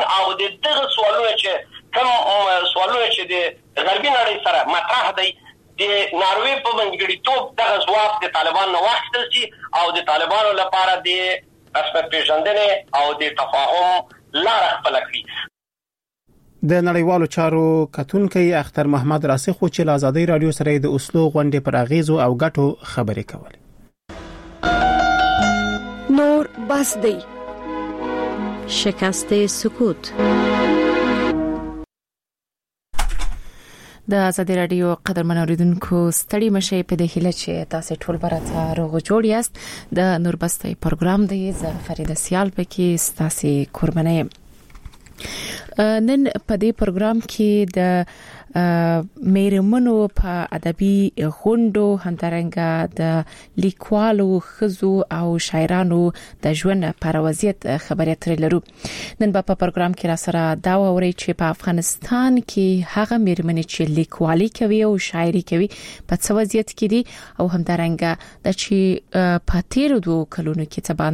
او د دغه سوالونه چې کوم سوالونه چې د غربي نړۍ سره مطرح دي د ناروې په منځګړیتوب دغه ځواب د طالبان نه واخیستل شي او د طالبانو لپاره د رسمیت پیژندنې او د تفاهم لاره خپله کړي. د نړیوالو چارو کتونکي اختر محمد راسخ چې له ازادي رادیو سره د اوسلو غونډې پر اغیزو او ګټو خبرې کولې. نور بس دی شکست سکوت. د ازادي رادیو قدرمن اوریدونکو ستړي مشه په دې هیله چې تاسو ټول برته روغ جوړ یاست. د نور بس دی پروګرام دی ز فرید سیال پکې ستاسو قربانه. نن په دې پروګرام کې د میرمنو په ادبي غونډو همدارنګه د لیکوالو خزو او شاعرانو د ژوند پر وضعیت خبرې اترې لرو. نن په پروګرام کې را سره دا ووري چې په افغانستان کې هغه میرمنې چې لیکوالي کوي او شاعري کوي په څه وضعیت کې دي او همدارنګه د چې په تیر 2 کلونو کې څه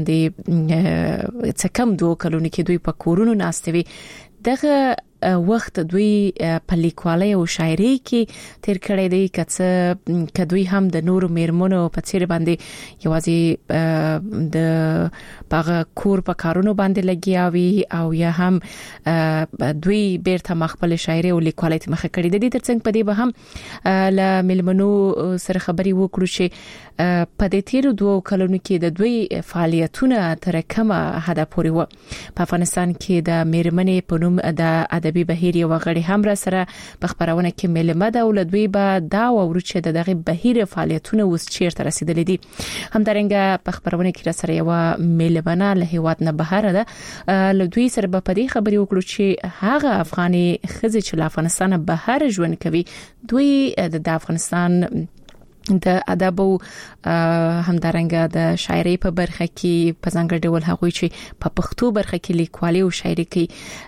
باندې څه کم 2 کلونو کې دوی په کورونو ناستوي. دغه وخت دوی په لیکوالۍ او شاعرۍ کې تیر کړی دی که دوی هم د نورو میرمنو په څیر باندې یوازې د باغ کور په کارونو باندې لګیاوي او یا هم دوی بیرته مخبل شاعرۍ او لیکوالۍ ته مخه کړی دی. ترڅنګ په دې به هم ل ملمنو سره خبري وکړو چې په دې تیر 2 کلونو کې د دوی فعالیتونه تر کومه حد پورې و. په افغانستان کې د میرمنې په نوم د ادبي بهیر یو غړي هم را سره په خبرونه کې ملمه د اولادوي به دا ورو چې دغه بهیر فعالیتونه اوس چیرته رسیدلې دي. همدارنګه په خبرونه کې را سره یو ملمنه له هیواد نه بهر ده لدوی سره په دې خبري وکړو چې هغه افغاني خزې چې له افغانستان بهر ژوند کوي دوی د افغانستان د ادب او همدارنګه د شاعرۍ په برخه کې په ځانګړي ډول هغه چې په پښتو برخه کې لیکوالي او شاعرۍ کوي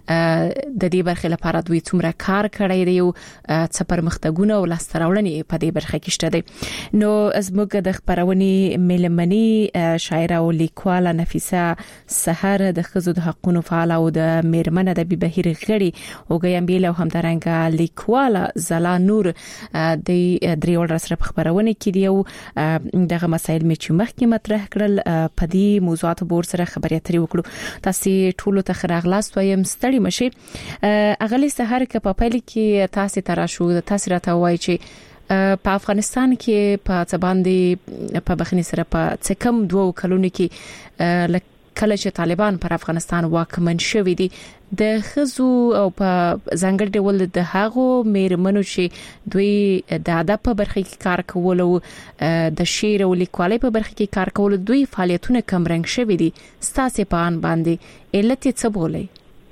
د دې برخه لپاره دوی څومره کار کړی دی او څه پرمختګونه او لاستراوړنې په دې برخه کې شته دي. نو زموږ د خبرونې ملمني شاعره او لیکواله نفیسه سحر د خزو د حقوقو فعال او د میرمنه د بهیر غړي او ګیمبیل او همدارنګه لیکواله زلا نور د دریول سره په خبرونه کې دی او دغه مسایل می چې مخکې مطرح کړل په دې موضوعات بور سره خبرې اترې وکړو. تاسو ټول ته خراغلاست وایم ستړي مشه. اغلی سحر ک په پایله کې تاسو تراشو تاسو راته وایي چې په افغانستان کې په ځباندې په بخنی سره په څه کم 2 کلونو کې کله چې طالبان پر افغانستان واکمن شوي دي د خزو او په ځانګړي ډول د هغو میرمنو چې دوی د ادب په برخه کې کار کول او د شعر او لیکوالۍ په برخه کې کار کول دوی فعالیتونه کم رنګ شوي دي. ستاسو په ان باندې علت څه بولي؟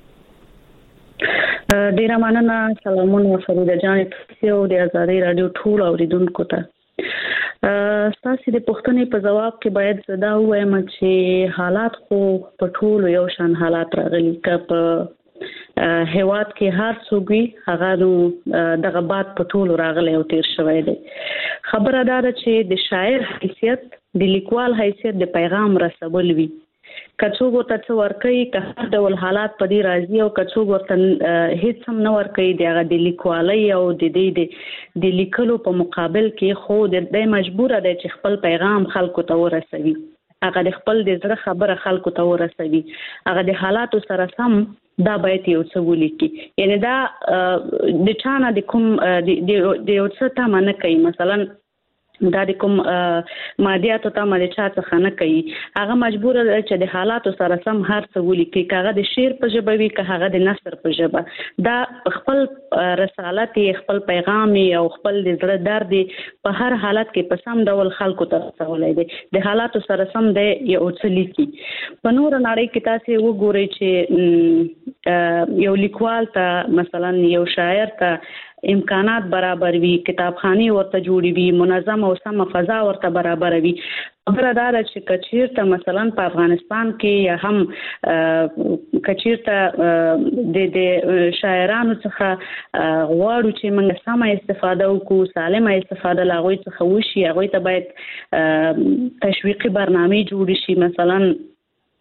ډیر مننه. سلامونه فرید جان تاسو د ازادي رادیو ټول اوریدونکو ته. ستاسو د پوښتنې په جواب کې باید زدا وایم چې حالات خو په ټولو یو شان حالات راغلي. که په هیواد کې هر څوک هغه دغه باد په ټولو راغلی او تیر شوی دی. خبره دا ده چې د شاعر حیثیت د لیکوال حیثیت د پیغام رسول وي. کڅو ورته څو ورکي که هر ډول حالات په دې راځي او کڅو ورته هیڅ هم نه ورکي دغه د لیکوالۍ او د لیکلو په مقابل کې خو د مجبور دی چې خپل پیغام خلکو ته ورسوي. هغه د خپل د زړه خبره خلکو ته ورسوي. هغه د حالاتو سره سم دا باید یو څه ولیکي. یعنی دا د چانه د کوم د یو څه ته منه کوي. مثلا دا د کوم مادیاتو ته مده چا څخه نه کوي. هغه مجبور دی چې د حالاتو سره سم هر څه ولیکي. هغه د شعر په ژبه وي که هغه د نثر په ژبه. دا خپل رسالت خپل پیغام او خپل د زړه درد په هر حالت کې په سم ډول خلکو ته رسولای دی. د حالاتو سره سم دی یو څه لیکي. په نور نړۍ کې تاسو وګورئ چې یو لیکوال ته مثلا یو شاعر ته امکانات برابر وي، کتابخانه ورته جوړي وي، منظم او سم فضا ورته برابر وي. خبره دا ده چې کچیرته مثلا په افغانستان کې یا هم کچیرته د شاعرانو څخه غواړو چې موږ سمه استفاده وکړو، سالمه استفاده لاغوي څخه وشي. هغه ته باید تشویقي برنامه جوړ شي. مثلا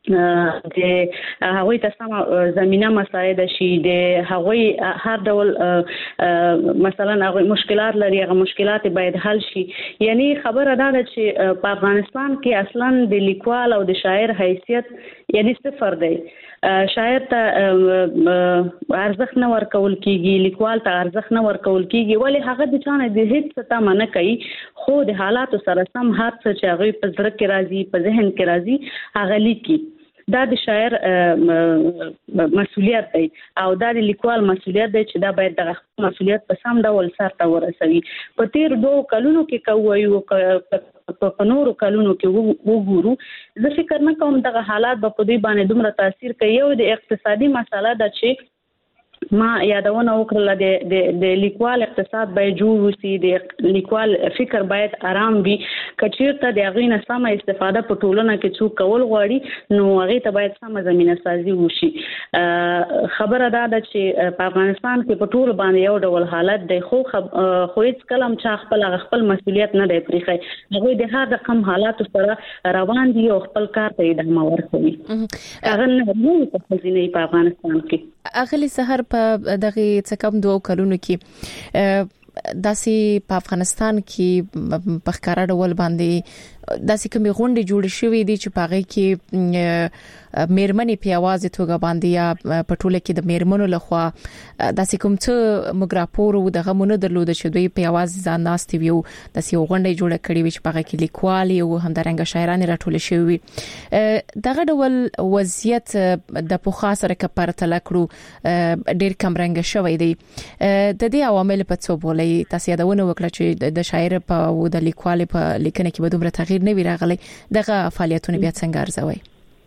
د هغوی ته سم زمينه مساعده شي د هغوی هر ډول مثلا هغوی مشکلات لري هغه مشکلات باید حل شي یعنی خبره ده چې په افغانستان کې اصلا د لیکوال او د شاعر حیثیت یعنی صفر دی شاعر ته ارزښت نه ورکول کیږي لیکوال ته ارزښت نه ورکول کیږي ولی هغه د چانه د هیڅ څه تمه نه کوي خو د حالاتو سره سم هر څه چې هغه په زړه کې راځي په ذهن کې راځي هغه لیکي دا د شاعر مسؤلیت دی او دا د لیکوال مسؤلیت دی چې دا باید د مسؤلیت په سم ډول سرته ورسوي په تیر 2 کلونو کې کوي په نورو کلونو کې وګورو زه فکر نه کوم دغه حالات په دې باندې دومره تاثیر کوي یو د اقتصادي مسله ده چې ما یادونه وکړه د لیکوال اقتصاد باید جوړ وسی د لیکوال فکر باید آرام وي کچیرته د غوینه سمه استفاده په ټولنه کې څو کول غواړي نو هغه ته باید سمه زمينه سازي وشي خبره ده چې په افغانستان کې په ټول باندې یو ډول حالت دی خو هیڅ کلم چې خپل مسؤلیت نه دی پرېخي هغه د هر رقم حالات سره روان دي او خپل کار ته ادامه ورکوي هغه نه په خزینه په افغانستان کې اغلی سحر په دغه څه کم 2 کلونو کې داسې په افغانستان کې په ښکارا ډول باندې داسې کومې غونډې جوړې شوې دي چې په هغه کې میرمنې په आवाज توګه باندې یا په ټوله کې د میرمنو لخوا داسې کوم څه مګراپور او دغه مونږ درلود چې دوی په आवाज ځان ناست وي داسې غونډې جوړه کړې وي چې په هغه کې لیکوال او همدارنګه شاعران راټول شوي دغه ډول وضعیت د پوخا سره کپرته لکړو ډیر کم رنګ شوی دی د دې عوامل په څو بولې تاسو یادونه وکړه چې د شاعر په او د لیکوال په لیکنه کې به دومره تغییر نه وی راغلی دغه فعالیتونه بیا څنګه ارزوي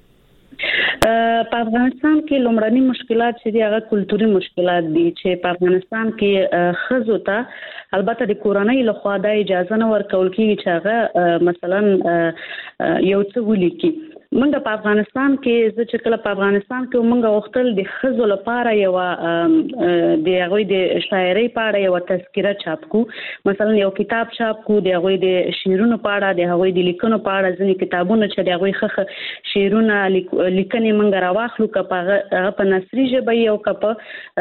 په افغانستان کې لومړني مشکلات چې هغه کلتوري مشکلات دي چې په افغانستان کې خزو ته البته د کورنۍ له خوا د اجازه نه ورکول کیږي چې هغه مثلا یو څه ولیکي منګه په افغانستان کې چې کله په افغانستان کې منګه وختل د خزو لپاره یو د هغه د شاعرۍ په اړه یو تذکره چاپ کو مثلا یو کتاب چاپ کو د هغه د شعرونو په اړه د هغه د لیکنو په اړه ځینې کتابونه چې د هغه خخ شعرونه لیکنې منګه راوخلو کپه په نثري ژبه یو کپه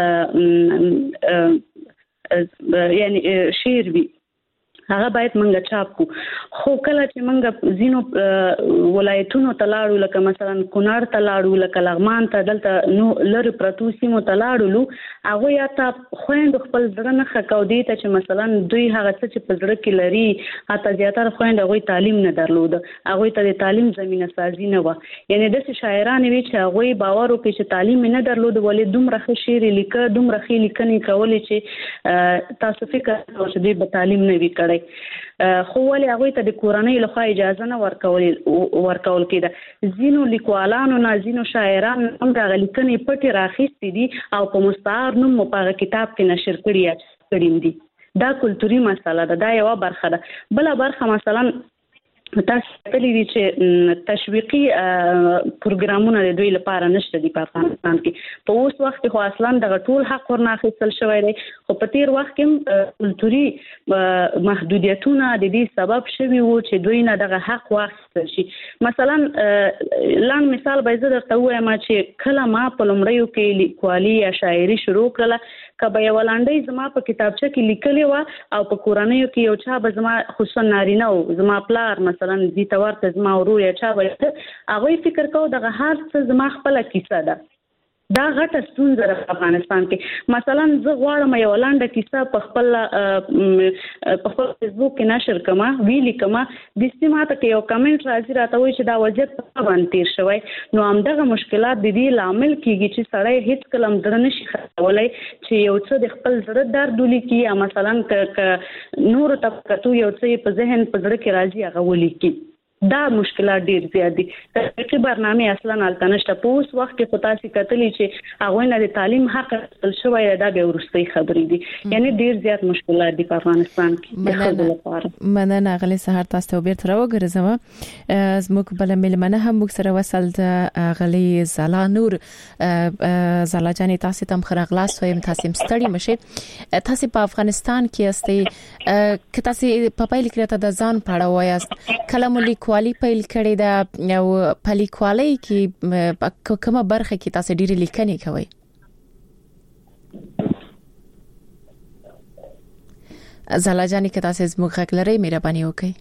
یعنی شعر وی هغه باید منګه چاپ کو خو کله چې منګه زینو ولایتونو تلاړو لکه مثلا کونړ تلاړو لکه لغمان ته دلته نو لری پرتو سیمو تلاړو هغه یا ته خويند خپل ځړه نه خکاو دي ته چې مثلا دوی هغه څه چې په ځړه کې لري اته زیاتره خويند هغه تعلیم نه درلود هغه ته د تعلیم زمينه سازي نه و یعنی د شاعران وی چې هغه باور وکړي چې تعلیم نه درلود ولې دومره ښه شعر لیکه دومره ښه لیکنې کولې چې تاسو فکر کوئ چې دوی به تعلیم نه وکړي خو ولې هغه ته د کورنۍ لخوا اجازه نه ورکول کېده زینو لیکوالانو نه زینو شاعران هم د لیکنې پټي راخېستې دي او په مستعار نوم په کتاب کې نشر کړي دي دا کلتوري مسله ده دا یو برخه ده بل برخه مثلا تاسو کلی دي چې تشویقي پروګرامونه د دوی لپاره نشته دي په افغانستان کې په اوس وخت کې خو اصلا د ټول حق ورناخیستل شوی دی خو په تیر وخت کې کلتوري محدودیتونه د دې سبب شوي وو چې دوی نه دغه حق واخیستل شي مثلا لان مثال به زه درته وایم چې کله ما په لومړیو کې لیکوالي یا شاعري شروع کړله کبه یو لاندې زما په کتابچه کې لیکلې و او په کورنۍ کې یو چا به زما خصوصا نارینه او زما پلار مثلا دې تورته زما ورور یا چا به هغه فکر کو دغه هر څه زما خپل کیسه ده دا غټه ستونزه ده په افغانستان کې مثلا زه غواړم یو لاندې کیسه په خپل فیسبوک کې نشر کما ویلي کما د سیماته کې یو کمنټ راځي راته وایي چې دا وضعیت په باندې تیر شوی نو همدغه مشکلات د دې لامل کیږي چې سړی هیڅ کلم درنه نشي خولای چې یو څه د خپل زړه درد ولیکي یا مثلا ک نور طبقاتو یو څه په ذهن په زړه کې راځي هغه ولیکي دا مشکلات ډیر زیات دي تحقیقي برنامه اصلا التنشته په اوس وخت کې پتاسي کتلې چې هغه نه د تعلیم حق تل شوی دا به ورستي خبرې دي یعنی ډیر زیات مشکلات دي په افغانستان کې د خلکو لپاره مننه غلي سحر تاسو ته بیرته راوګرځم زموږ بل ملمنه هم موږ سره وصل د غلي زلا نور زلا جانې تاسو تم خرغلاس وایم تاسو مستړی مشه تاسو په افغانستان کې استئ که تاسو په پایله کې ته د ځان پاړه وایاست کلم لیکو لیکوالي پیل کړې ده او په لیکوالۍ کې کومه برخه کې تاسو ډېری لیکنې کوئ؟ زلا جاني که تاسو زموږ غږ لرئ مهرباني وکړئ.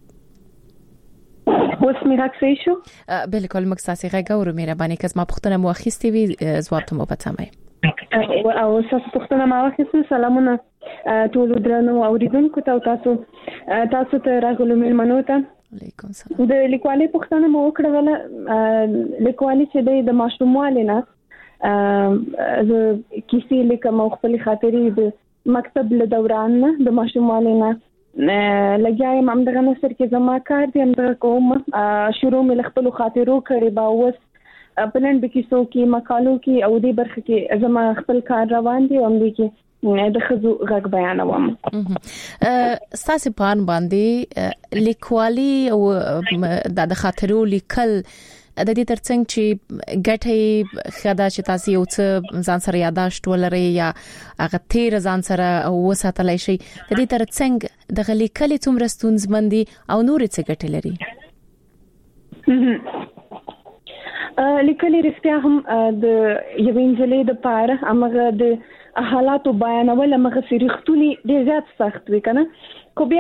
اوس مې غږ صحیح شو؟ بالکل موږ تاسو غږ اورو مهرباني که ما پوښتنه مو اخیستې وي ځواب ته مو پاتمه. او تاسو پوښتنه ما واخیسته. سلامونه ټول درنو اوریدونکو ته تاسو ته راغلو مېلمنو ته. علیکم السلام. د لیکوالۍ پوښتنه مو وکړه. لیکوالۍ چې د ماشوموالي نه د کیسې لیکم او خپل خاطرې د مکتب له دوران نه د ماشوموالي نه لګیایم هم دغه نثر کې زما کار دی هم دغه کوم شروع مې خپل خاطرو کړی با اوس پلان به کیسو کې مقالو کې او دې برخه کې زما خپل کار روان دی هم دي کې د خزو غږ بیانوم. ستاسو په ان باندې لیکوالي او د خاطرو لیکل د دې ترڅنګ چې ګټي خدا چې تاسو یو څه ځان سره یاداشت ولري یا هغه تیر ځان سره وساتلای شي د دې ترڅنګ د لیکلي څومره ستونزمندي او نور څه ګټي لري؟ لیکلي رښتیا هم د یو انجلې د پاره امغه د حالات بیانول امغه سریختونی ډیر زیات سخت وي کنه کو بیا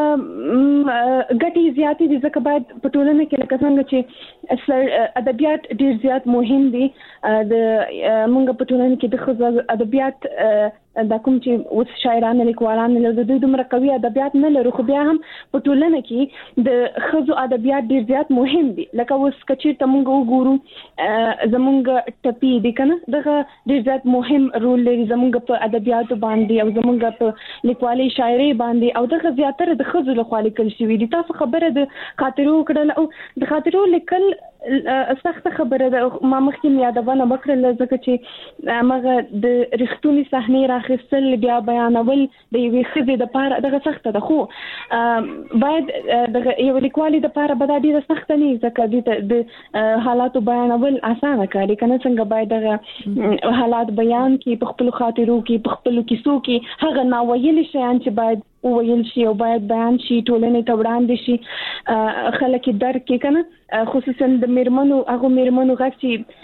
ګټي زیاتې دي ځکه باید په ټولنه کې لکه څنګه چې ادبیات ډیر زیات مهم دي د موږ په ټولنه کې د خزو ادبیات دا کوم چې اوس شاعرانه لیکوالانه له دوی دومره قوي ادبیات نه لري خو بیا هم په ټولنه کې د خزو ادبیات ډیر زیات مهم دي لکه اوس کچیر ته موږ وګورو زمونږ ټپی دي کنه دغه ډیر زیات مهم رول لري زمونږ په ادبیات باندې او زمونږ په لیکوالي شاعري باندې او دغه زیاتره د خزو له خوا لیکل شوی دي. تاسو خبره د خاطرو کړل او د خاطرو لیکل سخت خبره ده ما مخکې یادونه وکړل ځکه چې هغه د رښتونی صحنې راخستل بیا بیانول د یوې خزې د پاره دغه سخت ده خو باید د یو لیکوالي د پاره به ډیره سخت نه ځکه د حالات بیانول اسانه کاری کنه څنګه باید دغه حالات بیان کی په خپل خاطرو کې په خپل کیسو کې هغه ناویل شیان چې باید ویل شي او باید بیان شي ټولنې ته وړاندې شي خلک درک کې کنه خصوصا د میرمنو غږ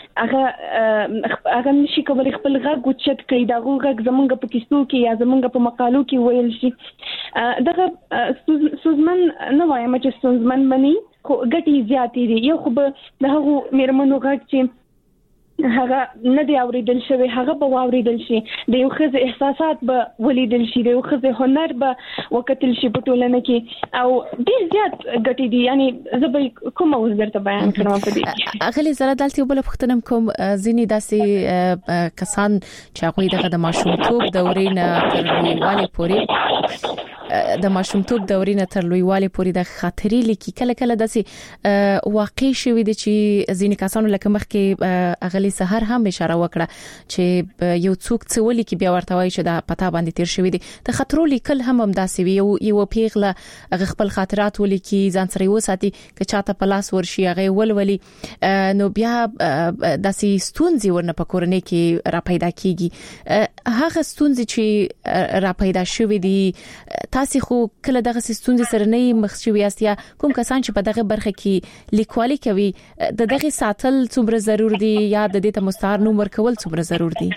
چې هغه نشي کولای خپل غږ اوچت کړي دا غږ زمونږ په کیسو کې یا زمونږ په مقالو کې ویل شي دغه سوزمن نه وایم چې سوزمن بني خو ګټي زیاتې دي یو خو به د هغه میرمنو غږ چې هغه نه دی اوریدل شوی هغه به اوریدل شي د یو خزه احساسات به ولیدل شي د یو خزه هنر به وکتل شي په ټولنه کې او ډیر زیات ګټي دي یعنی زه به کوم اوس درته بیان کړم په دې اغلی زړه دلته بل پختنم کوم ځینی داسې کسان چې هغه د ماشومتوب دورې نه تر لویوالي پورې د ماشومتوب دورې نه تر لویوالي پورې د خاطرې لیکي کله کله داسې واقع شوی دي چې ځینی کسانو لکه مخکې اغلی سحر هم اشاره وکړه چې یو څوک څه ولیکي بیا ورته وایي چې د پتا باندې تیر شوی دي د خاطرو لیکل هم داسې وي یو پیغله خپل خاطرات ولیکي ځان سره وساتي که چاته په لاس ورشي هغه ولولي نو بیا داسې ستونزې ورنه په کورنۍ کې را پیدا کیږي هغه ستونزې چې را پیدا شوی دي تاسو خو کله دغه ستونزې سره نه مخ شوی یاست یا کوم کسان چې په دغه برخه کې لیکوالي کوي د دغه ساتل څومره ضرور دي یا د دې ته مستعار نوم ورکول څومره ضرور دي؟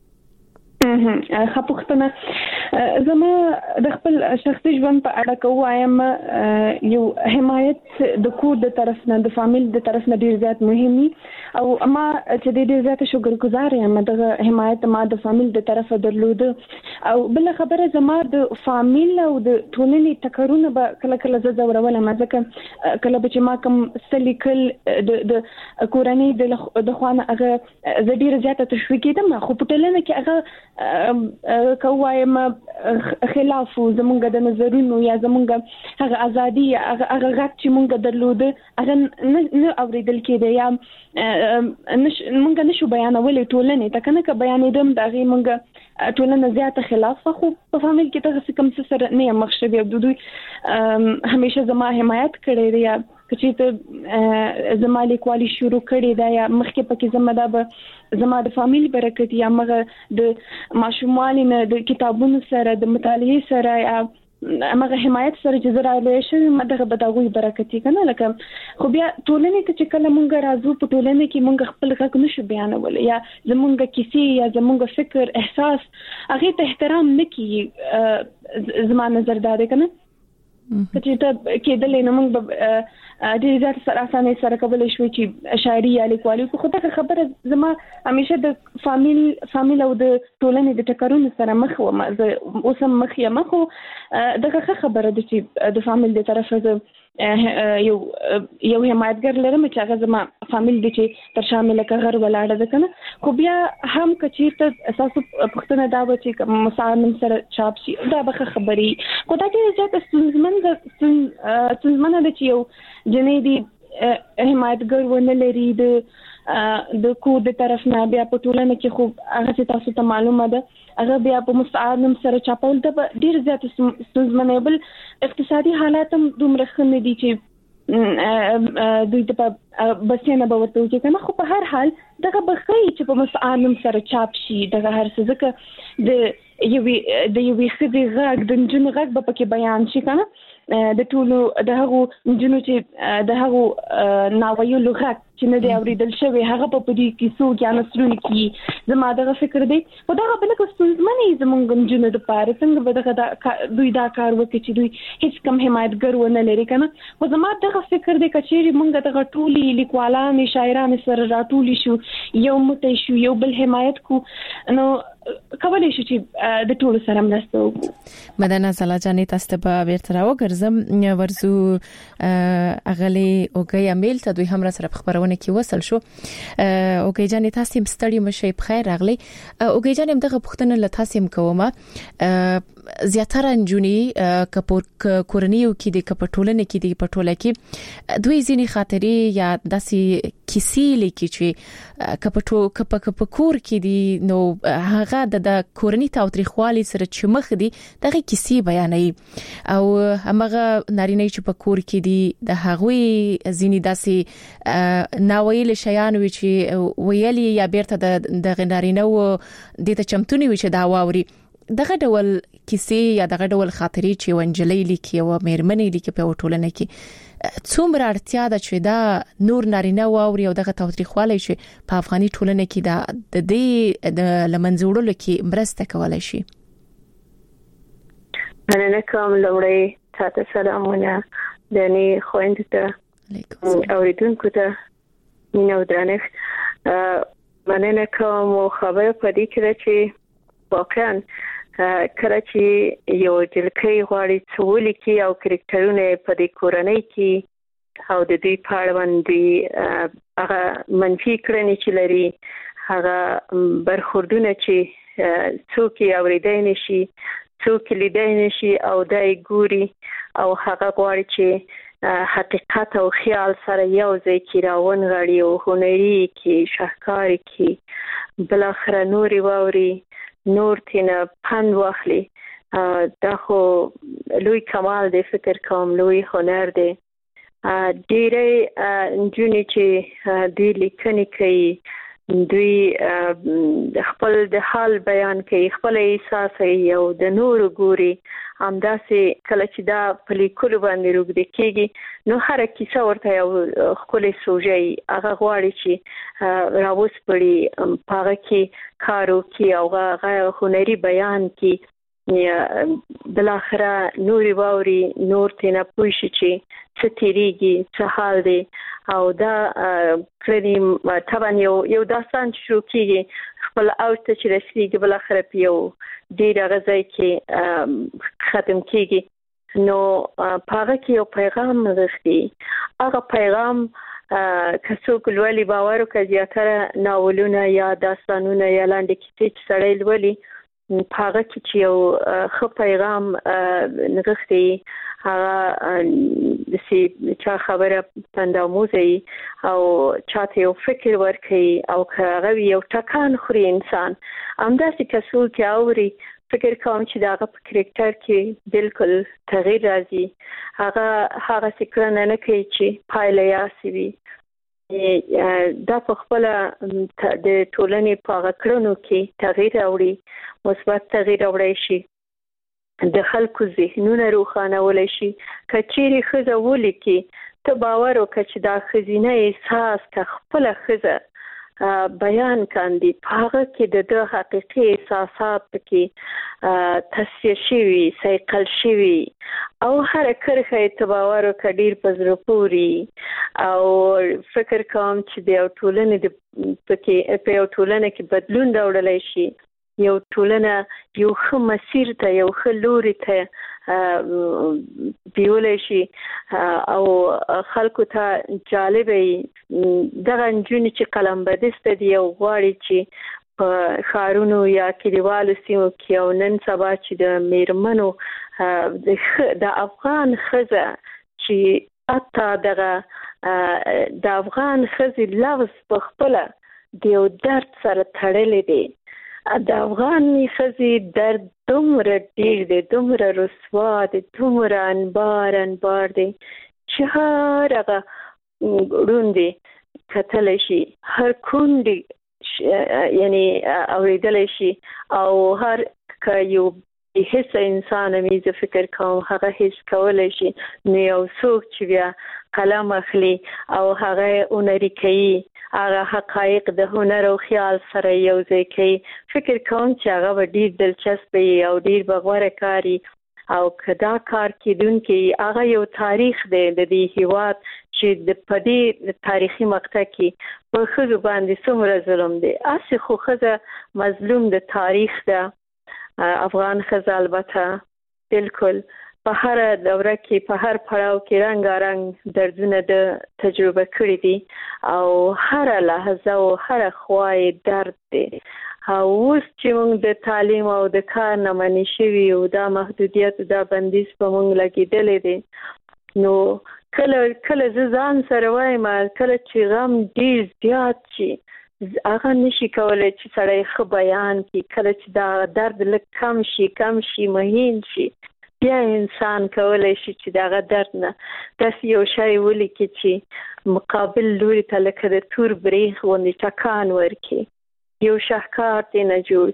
خپختنه زما د خپل شخصي ژوند په اړه کوم یو حمایت د کور د طرف نه د فامیل د طرف نه ډیر زیات مهمي او ما چې ډیر زیات شکرګزار یم دغه حمایت ما د فامیل د طرفه درلود او بل خبره زما د فامیل او د ټولنې تکرونه به کله کله زه زورول ما ځکه کله چې ما کوم سلیکل د کورنۍ د خوانه هغه زه ډیر زیات تشویق کېدم خو په ټولنه کې هغه کووایم خلاف زمونږ د نظرونو یا زمونږ هغه ازادي هغه غږ چې مونږ درلوده هغه نه اوریدل کېده یا مونږ نشو بیانولې ټولنې ته کنه که بیانېدم دغه مونږ ټولنه زیاته خلاف خو په فامیل کې ته کوم څه سره نه مخ شوی او دوی همیشه زما حمایت کړی دی چې ته زما لیکوالي شروع کړې ده یا مخکې پکې زما د فامیل برکت یا مغه د ماشومانو د کتابونو سره د مطالعې سره یا امغه حمایت سره چې زراله شي مدغه بداوی برکتی کنه لکه خو بیا ټولنې ته چې کله مونږ راځو په ټولنې کې مونږ خپل غږ نشو بیانول یا زمونږ کیسې یا زمونږ فکر احساس هغه ته احترام نکي زما نظر دا دی کنه چې ته کېدلې نو موږ ډېر زیات سره اسانه سره کولای شو چې شاعري یا لیکوالي خو دا خبره زما همیشه د فامیل او د ټولنې د ټکرونو سره مخ وم اوس هم مخ یم خو دغه خبره د چې د فامیل د طرفه یو حمایتګر لرم چې هغه زما فامیل دي چې تر شامل کغر ولاړه ده کنه خو بیا هم کچیرته اساسو پښتنه دا و چې مساعدم سره چاپ شي دا به خبري خو دا چې ستونزمنه ده چې یو جنې دي حمایتګر ونه لري د کور د طرف نه بیا په ټولنه کې خو هغه تاسو ته معلومه ده هغه بیا په مساعدم سره چاپول د ډیر زیات ستونزمنه بل اقتصادي حالات هم دومره ښه نه دي چې دوی ته بسنه به ورته وکړي کنه خو په هر حال دغه بخی چې په مساعدم سره چاپ شي دغه هر څه ځکه د یوې خدي غږ د جن غږ به پکې بیان شي کنه د ټولو د هغو جنو چې د هغو ناویلو غږ چې نه دی اوریدل شوی هغه په دې کیسو کې انسرونه کې زما دغه فکر دی او دا بل څه ستونزمنې زمونږ جنو د پاره څنګه به دغه دوی دا کار وکړي چې دوی هیڅ کم حمایتګر ونه لري کنه خو زما دغه فکر دی چې مونږ دغه ټولي لیکوالان شاعران سره راټولي شو یو متي شو یو بل حمایت کو نو کولای شو چې د ټولو سره مرسته وکړو مدنه زلا جانې تاسو ته بیرته راوګرځم ورزو اغلی اوګي امیل ته دوی هم را سره خبرونه کې وصل شو اوګي جانې تاسو مستړی مشي بخیر راغلی اوګي جانې دغه پښتنه له تاسو کومه زیاتره انجونی کورنیو کې د کپټولنه کې د پټوله کې دوی ځینی خاطرې یا داسي کیسې لیکي چې کپکور کې دي نو هغه د کورنی تاوتریخوالي سره چې مخ دي دغه کیسې بیانوي او هغه نارینه چې په کور کې دي د هغوی ځینی داسي ناویل شیان وي چې ویلي یا بیرته د نارینه و د چمتونی وي چې دا واوري دغه ډول کیسې یا دغه ډول خاطرې چې ونجلې لیکي او مېرمنې لیکي په ټولنه کې څومره اړتیا ده چې دا نور نارینه واوري او دغه تاوتریخوالی چې په افغاني ټولنه کې د دې د لمنځوړلو کې مرسته کولای شي مننه کوم لومړی تاسو سلامونه دني خويندې ته اوریدونکو ته مینه ودرنښت مننه کوم خبره پدې کې چې واقعا کله چې یو جلکې غواړي څول کې او کریکټرونه په دې کورنۍ کې او د دې پاړوندې هغه منفي کړنې چې لري هغه برخوردونه چې څوک اوریدای نشي څوک لیدای نشي او دای ګوري او هغه غواړي چې حقیقت او خیال سره یو ځای کې راون غړي او هنري کې شاهکار کې بل اخر نوري واوري نور تینا پند واخلي دا خو لوی کمال دی فکر کوم لوی هنر دی ډېرې نجونې چې دوی لیکنې کوي دوی خپل د حال بیان کوي خپل احساس او د نور ګوري همداسې کله چې دا په لیکلو باندې روږدي کېږي نو هر کیسه ورته یو خپل سوژه هغه غواړي چې راوس پړي پاره کې کارو کې او هغه هنري بیان کې بل اخره نوري واوري نور تینا پوښي چې څه تیریږي څه حال دی او دا کړي طبعا یو داستان شروع کیږي خپل اوت چې رسیږي بل اخره پیو ډیر غځای کې ختم کیږي نو پاره کې یو پیغام غوښتي هغه پیغام کڅوک لولي باور کوي زیاتره ناولونه یا داستانونه یا لاندې کیسې چې سړی لولي پاره کې چې یو خو پیغام نغښتي هغه د سي چا خبره پنداموزي او چاته یو فکر ورکړي او هغه یو ټکان خوري انسان همداسې کڅوک اوري فکر کوم چې داغه په کریکټر کې بالکل تغییر راځي هغه څنګه نه کوي چې پایله یې وي دا په خپل د ټولنې په غکړنو کې تغییر راوړي مثبت تغییر راوړي شي د خلکو ذهنونه روښانول شي. کچېری خزه ولیکي ته باور وکړه چې دا خزینه احساس کا خپل خزه بیان کاندي، هغه کې د حقیقي احساسات کې تصفیه شوي، سیقل شوي او هر کرخه اعتبار کډیر پزره پوری او فکر کوم چې د ټولنې په ټولنه کې بدلون راوړل شي، یو ټولنه یو ښه مسیر ته، یو ښه لوري ته بیول شي او خلکو ته جالبه دغه نجونې چې قلم بدسته دي او غواړي چې په ښارونو یا کلیوالو سیمو کې او نن سبا چې د میرمنو د افغان ښځه چې حتی دغه د افغان ښځې لفظ په خپله د یو درد سره تړلی دی. د افغاني ښځې درد دومره ډېر دی، دومره رسوا دی، دومره انبار دی چې هر هغه ړوندې کتلی شي، هر کونډې یعنی اورېدلی شي او هر که یو هیڅ انسان مې زه فکر کوم هغه هیڅ کولی شي. نو یو څوک چې بیا قلم اخلي او هغه اونري کوي، هغه حقایق د هنر او خیال سره یو ځای کوي، فکر کوم چې هغه به ډېر دلچسپ وي او ډېر به غوره کاري او که دا کار کیدونکي هغه یو تاریخ دی د دې هیواد چې په دې تاریخي مقطع کې په ښځو باندې څومره ظلم دی. هسې خو ښځه مظلوم د تاریخ ده. افغان ښځه البته بالکل په هر دوره کې په هر پړاو کې رنګارنګ دردونه د تجربه کړی دي او هر لحظه او هر خوای درد دی. اوس چې موږ د تعلیم او د کار نه منې شوي او دا محدودیت دا بندیز په موږ لګېدلی دی، نو کله زه ځان سره وایم کله چې غم ډېر زیات شي هغه نشي کولی چې سړی ښه بیان کړي، کله چې دا درد لږ کم شي مهین شي بیا انسان کولی شي چې دغه درد نه داسې یو شی ولیکي چې مقابل لوري ته لکه د تور بریښ غوندې ټکان ورکړي، یو شاهکار دی نه جوړ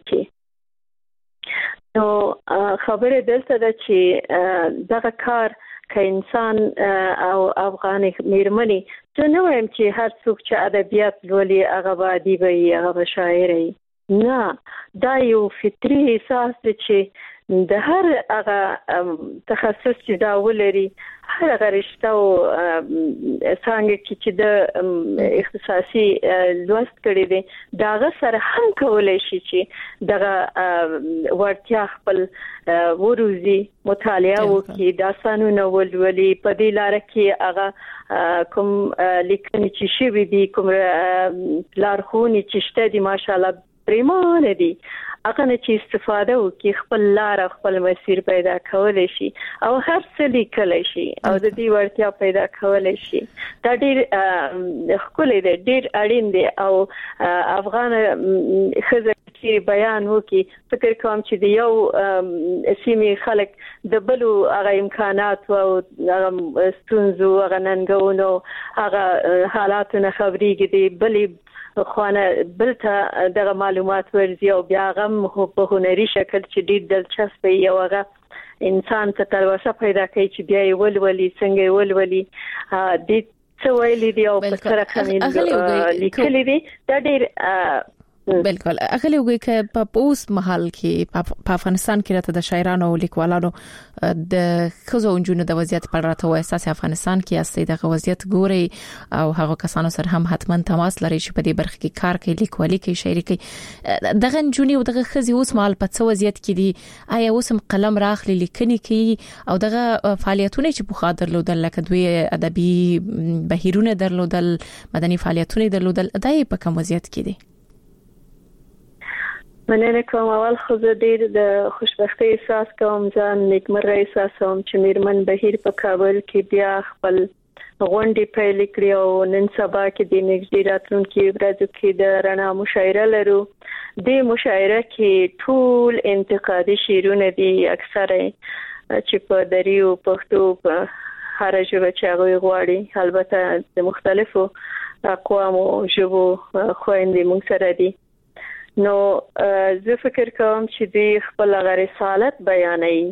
کړي. نو خبره دلته ده چې دغه کار که انسان او افغاني میرمنې، زه نه وایم چې هر څوک چې ادبیات لولي هغه به ادیب وي، هغه به شاعر وي، نه، دا یو فطري احساس دی چې د هر هغه تخصص چې دا ولري، هر هغه رشته او څانګه کې چې د اختصاصي لوست کړی دی د هغه سره هم کولی شي چې دغه وړتیا خپل وروزي، مطالعه وکړي، داستانونه ولولي، په دې لاره کې هغه کوم لیکنې چې شوي دي، کوم لارښوونې چې شته دي ماشاءالله پریمانه دي، هغه نه چې استفاده وکړي خپل لار خپل مسیر پیدا کولی شي او هر څه لیکلی شي او د دې وړتیا پیدا کولی شي. دا ډېر ښکلی دی، ډېر اړین دی او افغان ښځه چې بیان وکړي، فکر کوم چې د یو سیمې خلک د بلو هغه امکانات او هغه ستونزو، هغه ننګونو، هغه حالاتو نه خبرېږي، د بلې خوانه بلته دغه معلومات ورزي او بیا هغه په هنري شکل چې ډېر دلچسپ وي او هغه انسان ته تلوسه پیدا کوي چې بیا یې ولولي، څنګه یې ولولي، دې څه ویلي دي او په څه رقم لیکلي دي. دا ډېر بالکل اخلي وګي ک په اوس محل کې په افغانستان کې راته د شاعرانو او لیکوالانو د خزو انجونو د وضعیت په اړه راته اساس افغانستان کې استي د وضعیت ګوري او هغه کسانو سره هم حتما تماس لري چې په دې برخه کې کار کوي، لیکوالي کوي، شاعري کوي. دغه انجوني او دغه خزي اوس محل په څه وضعیت کې دي؟ آیا اوس هم قلم راخلي، لیکني کوي او دغه فعالیتونه چې په خاطر لودل لکه دوی ادبي بهیرونه درلودل، مدني فعالیتونه درلودل، دای په کوم وضعیت کې دي؟ مننه کوم. اول خو زه ډېر د خوشبختۍ احساس کوم، ځان نیکمرغه احساسوم چې میرمن بهیر په کابل کې بیا خپل غونډې پیل کړې او نن سبا کې د نږدې راتلونکي ورځو کې د رڼا مشاعره لرو. د مشاعره کې ټول انتقادي شعرونه دي، اکثره چې په دری او پښتو په هر ژبه چې هغه غواړي، البته د مختلفو اقوامو ژبو خويندې موږ سره دي. نو زه فکر کوم چې د خپل رسالت بیانوي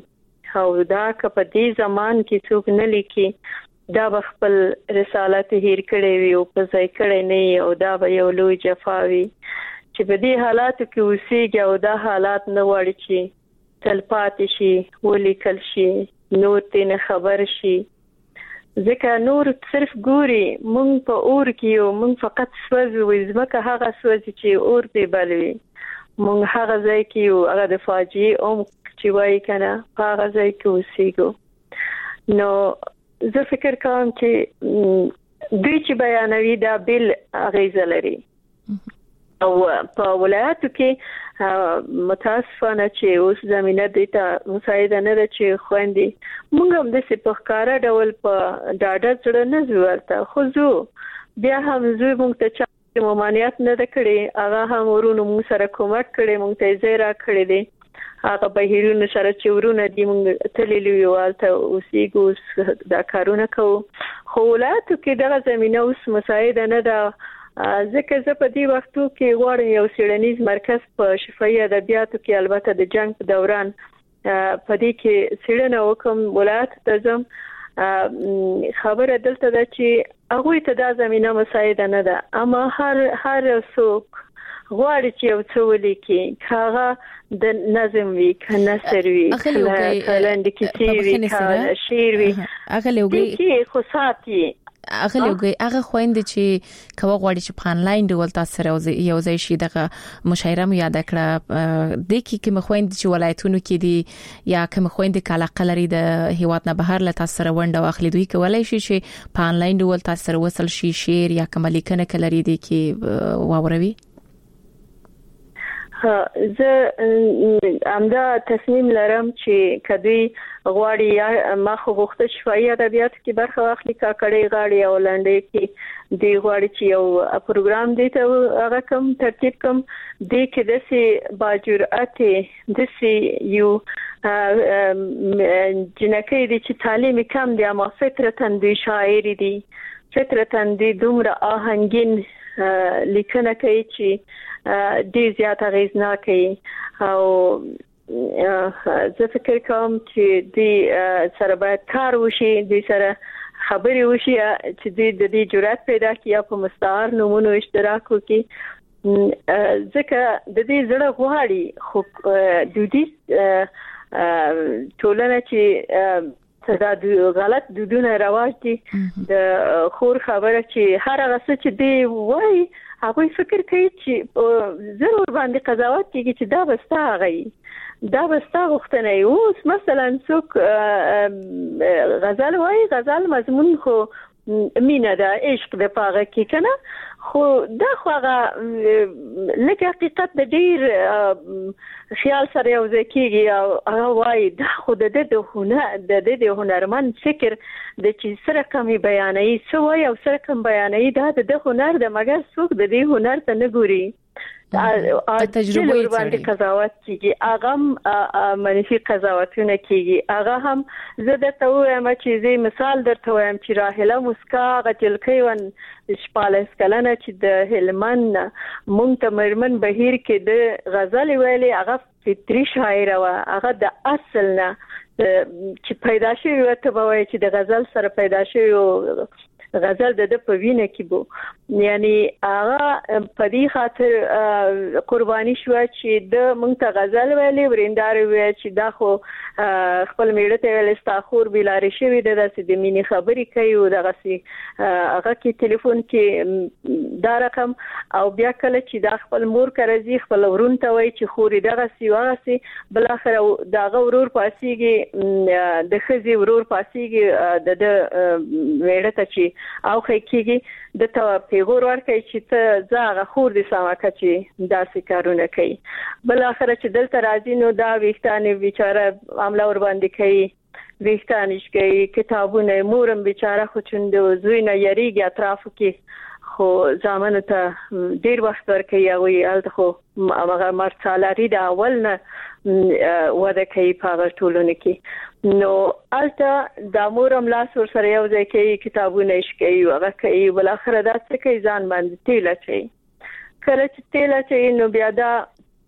او دا که په دې زمان کې څوک نه لیکي دا خپل رسالت هیر کړي وي او په ځای کړي نه او دا به یو لوی جفا وي چې په دې حالاتو کې اوسېږي او دا حالات نه وړي چې تلپاتې شي ولیکل شي نور تین خبر شي ځکه نور صرف ګوري مونږ په اور کې یو مونږ فقط سوځو ځمکه هغه سوځي چې اور دی بلوي مونږ هغه ځای کې یو هغه د فاجعه چې وایي کنه هغه ځای کې اوسېږو نو زه فکر کوم چې دوی چې بیانوي دا بل اغیزه لري او په ولایتو کې متاسفانه چې اوس زمينه د ته مساعده نه ده چې خويندې موږ هم د سپخکارا ډول په ډاډه سره نه زورته خو زه بیا هم زه موږ ته چې ممانعت نه کړې هغه هم ورونو موږ سره کومک کړي موږ ته زیرا کړی دي هغه بهیرونو سره چې ورونه دي موږ تللی یوالته اوسېګو دا کارونه کوو خو ولایتو کې دغه زمينه اوس مساعده نه ده ځکه زه په دې وختو کې غواړم یو څېړنیز مرکز په شفاهي ادبیاتو کې البته د جنگ په دوران په دې کې څېړنه وکم ولایت ته ځم خبره دلته ده چې هغه ته دا زمينه مساعده نه ده اما هر څوک غواړي چې یو څه ولیکي هغه د نظم وی کنه سروي کلند کیسې وی شعر وی هغه لوګي چې خو ساتي هغه لوګي هغه خويند چې کوه غواړي چې په انلاین ډول تاسو سره یو ځای شي دغه مشاعره مو یاد کړه د کی کوم خويند چې ولایتونو کې دي یا کوم خويند کاله لري د هیواد نه بهر له تاسو سره ونډه واخلي دوی کولای شي چې په انلاین ډول تاسو سره وصل شي شعر یا کوم لیکنه کلري دي کې واوروي زه امدا تصمیم لرم چې کدی غواړي یا ما خو غوښته شفاهي ادبیات کې برخه واخلي کاکړې غاړي او لنډې کې دی غواړي چې یو پروګرام دی ته هغه کوم ترتیب کوم دی کې د سي باجرأت د سي یو جنکې دي چې تعلیم کم دی اما فطرتاً دی شاعر دي فطرتاً دی دومره آهنګین لیکنه کوي چې ډیر زیات اغیزناکه او زه فکر کوم چې د سره باید کار وشي د سره خبري وشي چې د دې جرأت پیدا کړي په مستعار نمونو اشتراک وکړي ځکه د دې زړه غواړي خو د دې ټولنه چې دا غلط دودونه رواج دي د خور خبره چې هر هغه څه چې دی وای هغه فکر کوي چې ضرور باندې قضاوت کوي چې دا بستا غي دا بستا غوښتنه اوس مثلا څوک غزل وای غزل مضمون خو مینه ده عشق د پاغه کې کنه خو دا خو هغه لکه حقیقت د ډیر خیال سره یو ځکیږي او هغه وای دا خو د هنرمند فکر د چې سره کمی بیانوي څه وای او سره کم بیانوي دا د هنر د مګر څوک د دې هنر ته نه ګوري تجربه باندې قضاوت کیږي هغه منفي قضاوتونه کیږي هغه هم زه درته وایم چې زه مثال درته وایم چې راهله مسکا غتلکې ون شپاله سکلنه چې د هلمند مونږ ته مرمن بهیر کې د غزل ویلي هغه فطري شاعر و هغه د اصل نه چې پیدا شوی وته وای چې د غزل سره پیدا شوی غزل د په وینه کې بو یعنی هغه په دې خاطر قرباني شو چې د مونږ ته غزل ویلي وریندار وی چې دا خو خپل میړه ته ویل استاخور بلاري شوی د داسې د مینې خبرې کوي او دغه سي هغه کې ټلیفون کې دا رقم او بیا کله چې دا خپل مور کرزي خپل ورون ته وای چې خوري دغه سی واغه سي بل اخر دغه ورور پاسيږي د خزي ورور پاسيږي د میړه ته چې او خېکيږي د ته پیغور ورکړي چې ته زاغه خور دي سماکه چې داسې کارونه کوي بل اخر چې دلته راځي نو دا ویښتانه بیچاره عمله ور باندې کوي ویښتانش کوي کتابونه مورم بیچاره خو چوند زوینه یریږي اطرافو کې خو ځامن ته ډیر وخت ورکوي او الته خو هغه مرسالاري د اول نه وده کوي په ټولونه کې نو الته د مورم لاس ور سره یو ځای کې کتابونه شکي او هغه کوي بل اخر دا څه کوي ځان باندې تیل اچي کله چې تیل اچي نو بیا دا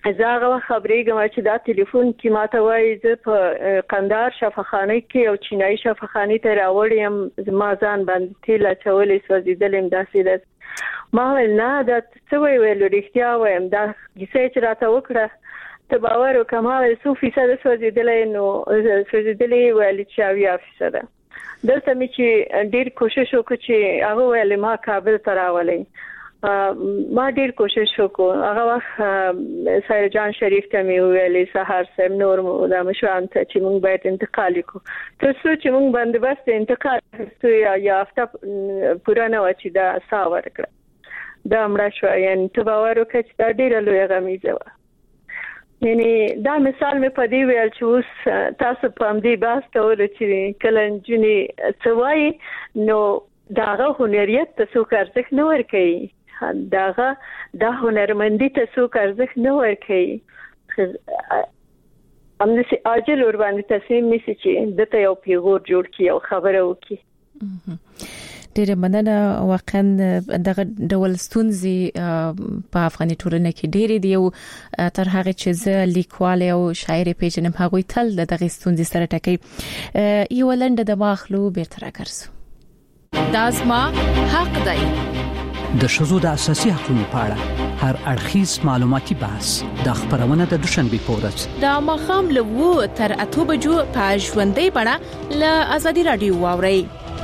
زه خبرېږم چې دا ټلیفون کې ماته وایي زه په قندهار شفاخانه کې او چینایي شفاخانه ته راوړم زما ځان باندې تیل اچولې سوځیدلم داسې ده ما ویل نه دا څه ویل رښتیا وایم دا کیسه چې راته وکړه ته باور وکړه ما ویل 100% سوځیدلې نو سوځیدلې ویل چې 80% دلته مې چې ډېر کوشش وکړ چې هغه ویل ما کابل ته راولې ما ډېر کوشش وکړ هغه وخت سایل جان شریف ته مې ویلې سهار سم نور د مشوان ته چې موږ باید انتقال وکړو تر څو چې موږ باندې بس انتقال وکړو یا هفته پوره نه و چې دا ساور کړ دا مړ شو یعنی ته باور وکړه چې دا ډېر لوی غمیزه و یعنی دا مثال مې په دې ویل چې اوس تاسو په دې باس ته ول چې کله جنې څوای نو داغه هنریت ته څوک ارزښت نه ورکوي داغه د هنرمندي ته څوک ارزښت نه ورکوي امنسي اجل ور باندې تصمیم نیسي چې دته یو پیغور جوړ کړي او خبره وکړي ډېر مننه واقعا دغه ډول ستونزې په افغاني ټولنه کې ډېر دي او تر هغه چې زه لیکوال او شاعر پیژنم هغه تل دغه ستونزې سره ټکي یو لنډه د ماخلو بیرته راګرځو دازما حق دی د شذو د اساسي حقوقو په اړه هر اړخیز معلوماتي بحث د خبرونه د دوشنبه پورز د مخام له تر 8 بجو په ژوندۍ بڼه له ازادي رادیو واوري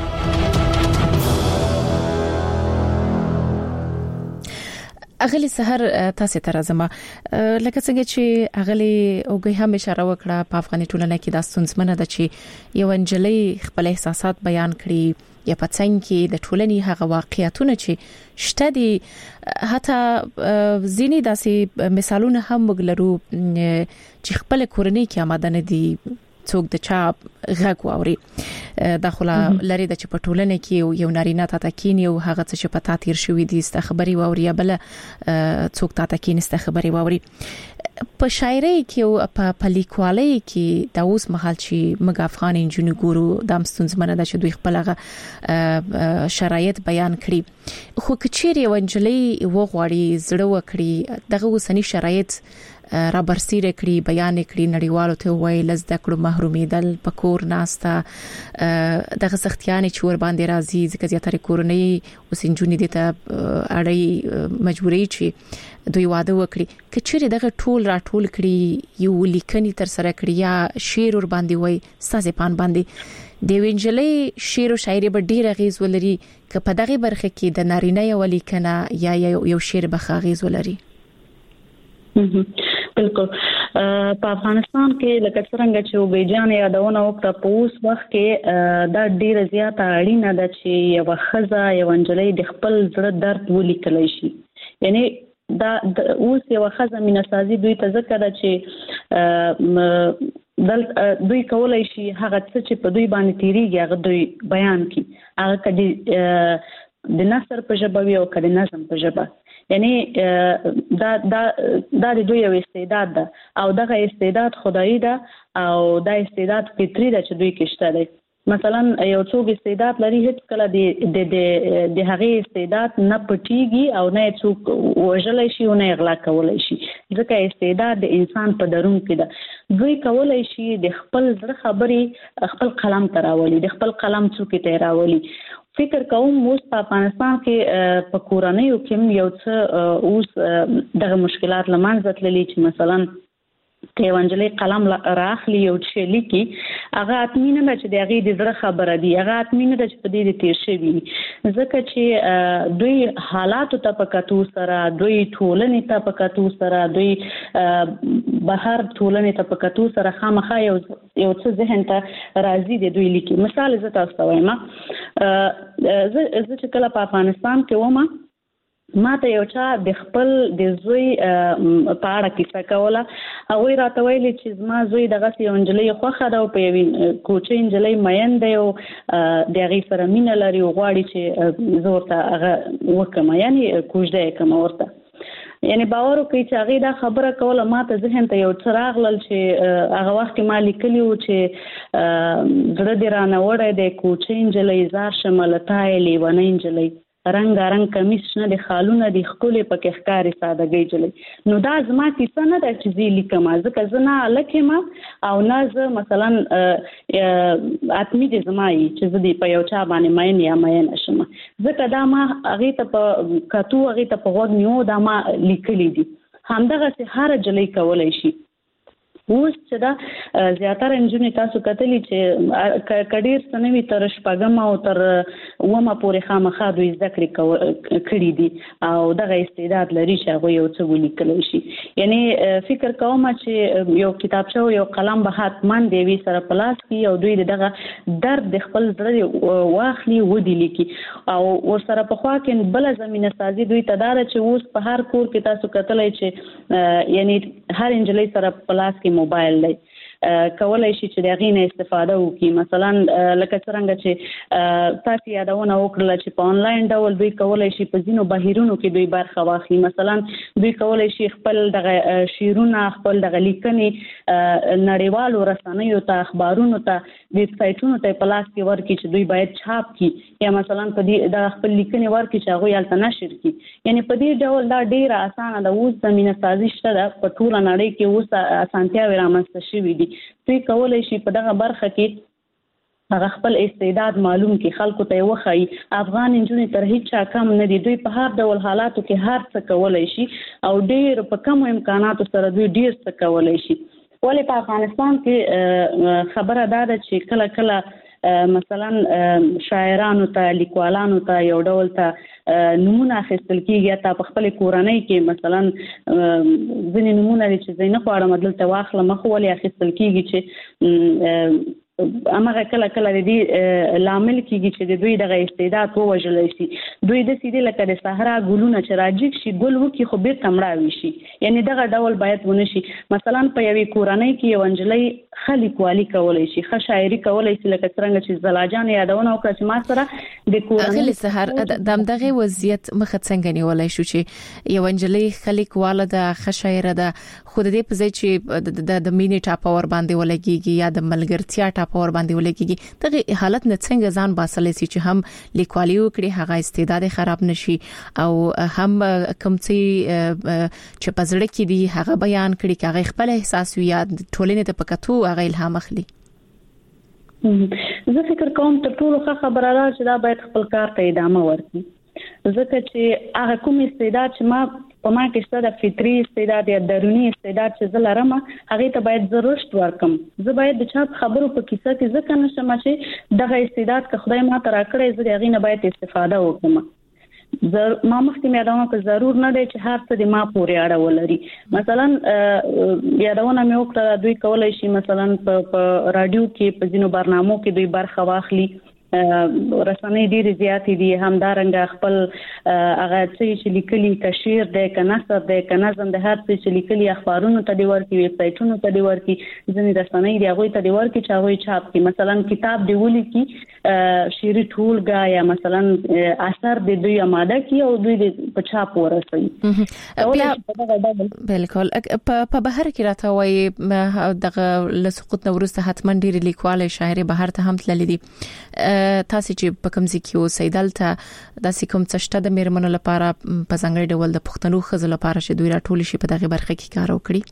اغلی سحر تاسو ته راځم لکه څنګه چې اغلی اوګي هم اشاره وکړه په افغاني ټولنه کې د ستونزمنه د چې یو انجلۍ خپل احساسات بیان کړي یا په څنګه کې د ټولنې هغه واقعیتونه چې شته دي حتی ځینې داسې مثالونه هم وګلرو چې خپل کورنۍ کې آماده نه دي څوک د چا غږ واوري د خلا لري د چې په ټولنه کې یو نارینه تا تکینی او هغه چې په تاتیر شوې دي ست خبري واوري بل څوک تا تکینی ست خبري واوري په شاعرۍ کې او په لیکوالۍ کې د اوس مهال چې موږ افغان انجونی ګورو د مستونزمنه د چې دوی خپل شرایط بیان کړي خو کچېری ونجلې وغوړي زړه وکړي دغه وسنی شرایط را برسیره کړی بیان کړی نړیوالو ته وایي لزده کړو محرومیدل پکور ناستا دغه سختیانې چې ور باندې راځي ځکه زیاتره کورنۍ اوس انجونی دي ته اړای مجبورې چې دوی واده وکړي کچېری دغه ټول راټول کړی یو لیکنی تر سره کړی یا شعر ور باندې وایي سازه پان باندې د وینجلې شعر او شاعري به ډیر غیز ولري که په دغه برخه کې د نارینه یو لیکنه یا یو شعر به غیز ولري بالکل په افغانستان کې لکه څنګه چې وبېجان یادونه وکړه په اوس وخت کې دا ډیره زیاته اړینه ده چې یو خزه یو انجلۍ د خپل زړه درد ولیکلی شي یعنی دا اوس یو خزه میناسازي دوی ته ذکر ده چې دوی کولای شي هغه څه چې په دوی باندې تیریږي هغه دوی بیان کړي هغه کدي د نثر په ژبه وي او کدي نظم په ژبه یعنی دا د دوی یو استعداد ده او دغه استعداد خدایي ده او دا استعداد فطري ده چې دوی کې شته دی مثلا یو څوک استعداد لري هیڅ کله د هغه استعداد نه پټيږي او نه څوک وژلای شي او نه اغلا کولای شي ځکه استعداد د انسان په درون کې ده دوی کولای شي د خپل زړه خبرې خپل قلم تراولي د خپل قلم څوک ته راولي فکر کوم اوس په افغانستان کې په کورنۍ کې یو څه اوس دغه مشکلات لمنځه تللي چې مثلا ته ونجلې قلم راخلی یو چې لیکي هغه اتمینه نه چې دغه د زړه خبره دی هغه اتمینه د چې په دې تیر شوی ځکه چې دوی حالات ته پکاتو سره دوی ټولنې ته پکاتو سره دوی بهر ټولنې ته پکاتو سره خامخا یو څه ذهن ته راځي د دوی لیکي مثال زه تاسو وایم زه چې کله په افغانستان کې ومه ما ته یو چا د خپل د زوی په اړه کیسه کوله هغه راته ویلي چې زما زوی دغه یو انجلۍ خوخه ده او په یوې کوچې انجلۍ مین دی او د هغې سره مینه لري او غواړي چې زه ورته هغه وکړم یعنې کوژده یې کړم ورته یعنی باور وکړئ چې هغې دا خبره کوله ما ته ذهن ته یو څه راغلل چې هغه وخت کې ما لیکلي وو چې زړه دې رانه وړی دی کوچۍ نجلۍ زار شمه له تا یې لیونۍ نجلۍ رنگ کمیس نه د خالونه د خپلې پکې ښکاری سادهګۍ جلې نو دا زما کیسه نه ده چې زه لیکم ځکه زه نه لکم او نه زه مثلا اتمی د زما چې زه په یو چا باندې مین یا مین شم ځکه دا ما هغه ته په کتو هغه ته په وګ نیو دا ما لیکلي دي همدغه سه هر جلې کولای شي اوس چې دا زیاتره انجونې تاسو کتلی چې کډیر سنوي تر شپږم او تر ومه پورې خامخا دوی ذکر کړی دي او دغه استعداد لري چې هغه یو څه ولیکلی شي یعنی فکر کوم چې یو کتابچه او یو قلم به حتمان دی وی سره پلاس کی او دوی دغه درد د خپل زړه واخلي ودی لیکي او ور سره په خوا کې بل زمينه سازي دوی تدار چې اوس په هر کور کې تاسو کتلی چې یعنی هر انجلۍ سره پلاس کې موبایل دی کولای شي چې دغه نه استفاده وکړي مثلا لکه څنګه چې تاسو یادونه وکړه چې په انلاین ډول دوی کولای شي په ځینو بهیرونو کې دوی برخه واخلي مثلا دوی کولای شي خپل دغه شیرونه خپل دغه لیکنې نړیوالو رسنیو ته اخبارونو ته ویب سایټونو ته پلاس کې ورکړي چې دوی باید چاپ کړي یا مثلا په دې د خپل لیکنې ورکړي چې هغه یالته نشر کړي یعنی په دې ډول دا ډیره اسانه ده اوس زمينه سازي شته په ټول نړۍ کې اوس اسانتیاوې رامنځته شوې دي دوی کولای شي په دغه برخه کې هغه خپل استعداد معلوم کې خلکو ته وخی افغان انجونې تر هیڅ کم نه دي دوی په هر ډول حالاتو کې هر څه کولای شي او ډیر په کم امکاناتو سره دوی ډیر څه کولای شي ولې په افغانستان کې خبره ده چې کله کله مثلا شاعرانو ته لیکوالانو ته یو ډول ته نمونه اخیستل کیږي ته په خپل کورنۍ کې مثلا ځینې نمونه چې زینه غواړم دلته واخلم خو ولې اخیستل کیږي چې امغه کله کله دې لامل کیږي چې د دوی دغه استعداد ووجل شي دوی د سیدی لکه د صحرا ګلونه چې راجیک شي ګل وکي خو به تمړاوي شي یعنی دغه ډول باید ونه شي مثلا په یوې کورنۍ کې یو انجلۍ خلیق والی کولای شي ښه شاعري کولای شي لکه څنګه چې زلاجان یادونه وکړه چې ما سره د کورنۍ سحر دغه وضعیت مخ څنګه نیولای شو چې یو انجلۍ خلیق والده ښه شاعر ده خو د دې په ځای چې د مینې ټاپور باندې ولګيږي یا د ملګرتیا ټاپور باندې ولګيږي دغه حالت نه څنګه ځان باسلې سي چې هم لیکوالي وکړي هغه استعداد خراب نشي او هم کوم چې پزړه کې دي هغه بیان کړي چې هغه خپل احساس یا ټولنې ته پکاتو هغه الهام اخلي زه فکر کوم ته ټول خبره را چې دا باید خپل کار ته ادامه ورکړي ځکه چې هغه کوم استعداد چې ما په ما کې ستاسو د فطري استعداد یا دروني استعداد چې زه لرم هغه ته باید ضرورت ورکم زه باید د چا خبرو په کیسه کې ځکه نشم چې دغه استعداد که خدای ما ته راکړی زه هغه نه باید استفاده وکړم ما مخکې یادونه که ضرور نه دی چې هر څه د ما پورې اړه ولري مثلا یادونه مې وکړه دوی کولای شي مثلا په رادیو کې په ځینو برنامو کې دوی برخه واخلي رسنۍ ډېرې زیاتې دي همدارنګه خپل هغه چې لیکلي کشیر دی که نثر دی که نظم د هر څه چې لیکلي اخبارونو ته دی ورکړي ویب سایټونو ته دی ورکړي ځینې رسنۍ دی هغوی ته دی ورکړي چې هغوی چاپ کړي مثلا کتاب دی ولیکي شعري ټولګه یا مثلا اثر دی دوی آماده کړي او دوی په چاپ ورسوي بالکل په بهر کې راته وایي دغه لسقوط نورسته حتما ډېر لیکوال شاعر بهر ته هم تللی دي تاسو چې په کوم ځای کې اوسئ دلته د کوم څه شته د میرمنو لپاره په ځانګړي ډول د پښتنو ښځو لپاره چې دوی راټول شي په دغه برخه کې کار وکړي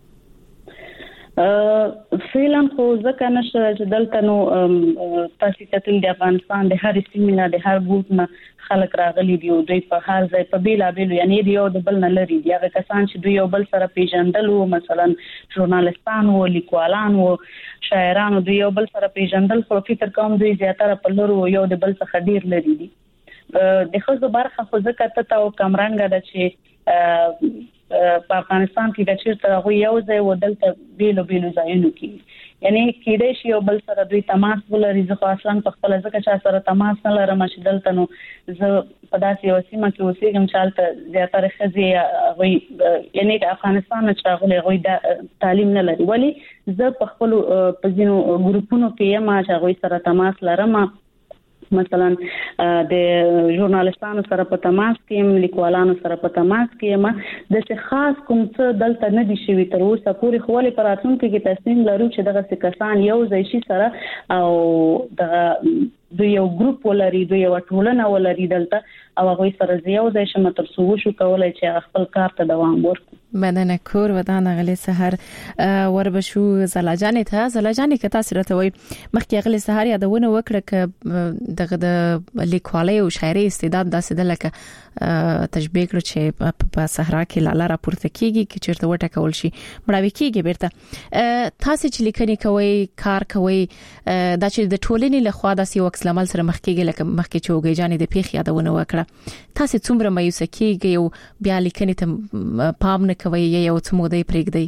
فعلا خو ځکه نشه چې دلته نو تاسو کتل د افغانستان د هر سیمه د هر ګوټ نه خلک راغلي دي او دوی په هر ځای په بیلابیلو یعنی یو د بل نه لري دي هغه کسان چې دوی یو بل سره پیژندل او مثلا ژورنالستان او لیکوالان او شاعران دوی یو بل سره پیژندل خو فکر کوم دوی زیاتره په لورو یو د بل څخه ډیر لري دي د خو برخه خو ځکه ته او کمرنګ ده چې په افغانستان کې د چیرته هغه یو ځای ودلته بیلو ځایونو کې یعنی کېدای شي یو بل سره دوی تماس ولري ځکه اصلا په خپل ځکه چې سره تماس نه لرم چې دلته نو زه په داسې یو سیمه کې اوسېږم چې هلته زیاتره ښځې یعنی د افغانستان نه چې هغوی د تعلیم نه لري ولی زه په خپل په ځینو ګروپونو کې یم چې هغوی سره تماس لرم مثلا د ژورنالستانو سره په تماس کې لیکوالانو سره په تماس کې د څه خاص کوم څه دلته نه دي شوی تر اوسه پورې خو ولې پراتون کې تصمیم لرو چې دغه کسان یو ځای شي سره او د د یو ګروپ ولري د یو ټولنه ولري دلته او هغه سره زیاو ځای شمه تر څو شو کولای چې خپل کار ته دوام ورکړي. مننه کور ودان غلي سحر وربشو زلاجانې ته زلاجانې کته سره وي مخکې غلي سحر یادونه وکړه ک دغه د لیکوالۍ او شاعري استعداد داسې د لکه تشبیه کړ چې په صحرا کې لاله راپورته کیږي چې چیرته وټه کول شي مړاوي کیږي بیرته تاسو چې لیکنې کوي کار کوي دا چې د ټولنې له خوا داسې وکس لامل سره مخ کېږي لکه مخکې چوغې جانې د پیښ یادونه وکړه تاسو څومره مایوس کیږي او بیا لیکنې ته پام نه کوي یو څه مودې پرېږدي؟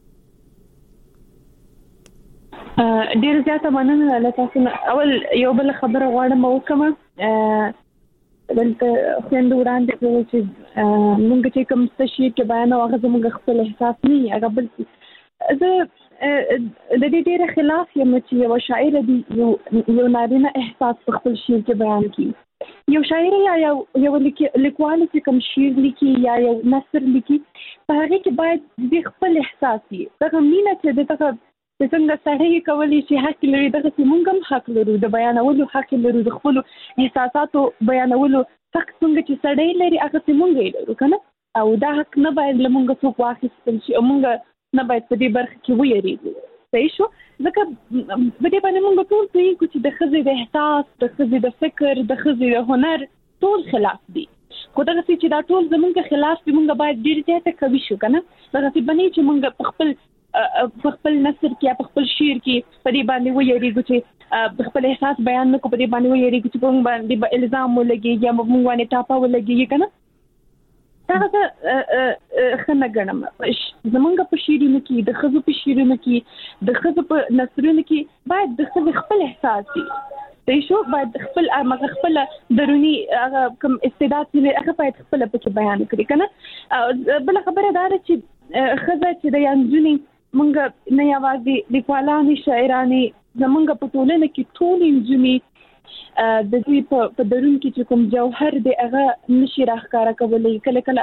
ډیر زیاته مننه له تاسو. اول یو بل خبره غواړم وکم دلته څنګه وړاندې کوي چې موږ چې کوم څه شي کې بیان او هغه زموږ خپل احساس نه هغه بل د دې ډیره خلاف یم چې یو شاعر دی یو نارینه احساس په خپل شعر کې بیان کوي. یو شاعر یا یو لیکوال چې کوم شعر لیکي یا یو نثر لیکي په هغه کې باید د خپل احساس وي. دا مینه چې دغه څنګه سړی کولی شي حق لري دغه موږ هم حق لرو د بیانولو حق لرو د خپل احساساتو بیانولو حق څنګه چې سړی لري هغه موږ لرو کنه او دا حق نه باید لمونږ څوک واخیستل شي او موږ نه باید په دې برخه کې ویریږو. صحیح شو ځکه په دې باندې موږ ټول پوهیږو چې د ښځې د احساس د ښځې د فکر د ښځې د هنر ټول خلاف دي خو دغه چې دا ټول زمونږ خلاف دي موږ باید ډیر زیاته کوي شو کنه دغه چې بنې چې موږ په خپل نثر کې په خپل شعر کې په دې باندې ویریږو چې خپل احساس بیان نکو په دې باندې ویریږو چې موږ باندې الزام ولګي یا موږ باندې ټاپه ولګي کنه دا خنه ګڼم. زمونږ په شعرونو کې د ښځو په شعرونو کې د ښځو په نثرونو کې باید د ښځې خپل احساس وي. صحیح شو باید خپل دروني هغه کوم استعداد چې هغه باید خپل پکې بیان کړي کنه. بل خبره دا ده چې ښځه چې د یانځونی مونږ نه یوازې لیکوالانې شاعرانې زمونږ په ټولنه کې ټول انجونی د دوی په درون کې چې کوم جوهر دی هغه نشي راښکاره کولی کله کله